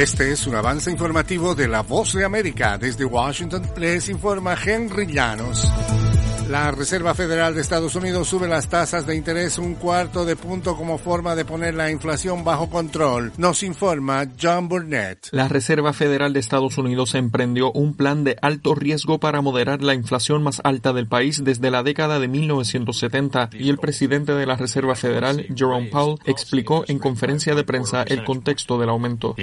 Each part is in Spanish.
Este es un avance informativo de La Voz de América. Desde Washington les informa Henry Llanos. La Reserva Federal de Estados Unidos sube las tasas de interés 1/4 punto como forma de poner la inflación bajo control. Nos informa John Burnett. La Reserva Federal de Estados Unidos emprendió un plan de alto riesgo para moderar la inflación más alta del país desde la década de 1970 y el presidente de la Reserva Federal, Jerome Powell, explicó en conferencia de prensa el contexto del aumento.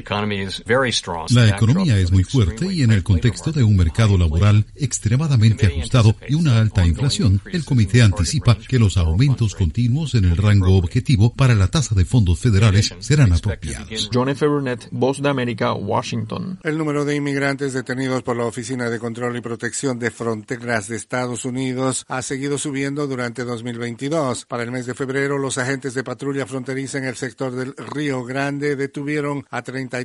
La economía es muy fuerte y en el contexto de un mercado laboral extremadamente ajustado y una alta inflación, el comité anticipa que los aumentos continuos en el rango objetivo para la tasa de fondos federales serán apropiados. John F. Burnett, Voz de América, Washington. El número de inmigrantes detenidos por la Oficina de Control y Protección de Fronteras de Estados Unidos ha seguido subiendo durante 2022. Para el mes de febrero, los agentes de patrulla fronteriza en el sector del Río Grande detuvieron a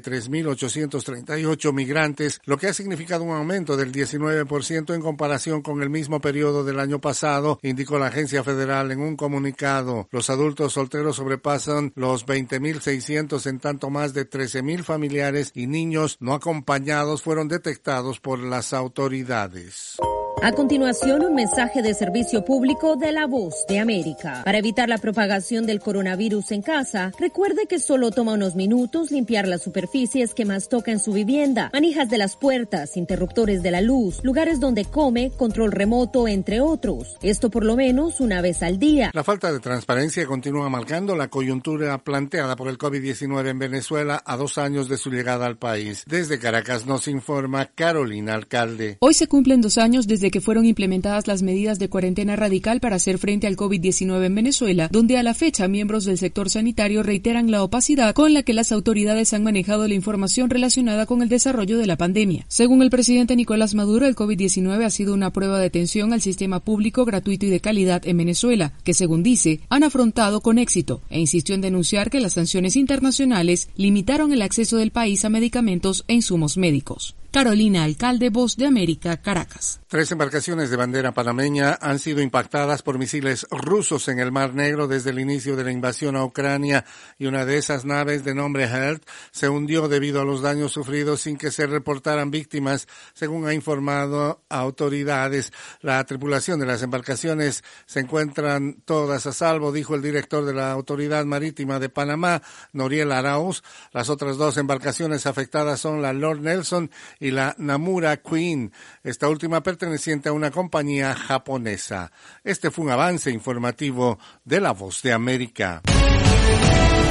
33.838 migrantes, lo que ha significado un aumento del 19% en comparación con el mismo periodo del año pasado, indicó la agencia federal en un comunicado. Los adultos solteros sobrepasan los 20.600, en tanto más de 13.000 familiares y niños no acompañados fueron detectados por las autoridades. A continuación, un mensaje de servicio público de La Voz de América. Para evitar la propagación del coronavirus en casa, recuerde que solo toma unos minutos limpiar las superficies que más toca en su vivienda, manijas de las puertas, interruptores de la luz, lugares donde come, control remoto, entre otros. Esto por lo menos una vez al día. La falta de transparencia continúa marcando la coyuntura planteada por el COVID-19 en Venezuela a 2 años de su llegada al país. Desde Caracas nos informa Carolina Alcalde. Hoy se cumplen 2 años desde que fueron implementadas las medidas de cuarentena radical para hacer frente al COVID-19 en Venezuela, donde a la fecha miembros del sector sanitario reiteran la opacidad con la que las autoridades han manejado la información relacionada con el desarrollo de la pandemia. Según el presidente Nicolás Maduro, el COVID-19 ha sido una prueba de tensión al sistema público, gratuito y de calidad en Venezuela, que según dice, han afrontado con éxito, e insistió en denunciar que las sanciones internacionales limitaron el acceso del país a medicamentos e insumos médicos. Carolina Alcalde, Voz de América, Caracas. 3 embarcaciones de bandera panameña han sido impactadas por misiles rusos en el Mar Negro desde el inicio de la invasión a Ucrania, y una de esas naves, de nombre Hert, se hundió debido a los daños sufridos sin que se reportaran víctimas, según ha informado autoridades. La tripulación de las embarcaciones se encuentran todas a salvo, dijo el director de la Autoridad Marítima de Panamá, Noriel Arauz. Las otras 2 embarcaciones afectadas son la Lord Nelson y la Namura Queen, esta última perteneciente a una compañía japonesa. Este fue un avance informativo de La Voz de América.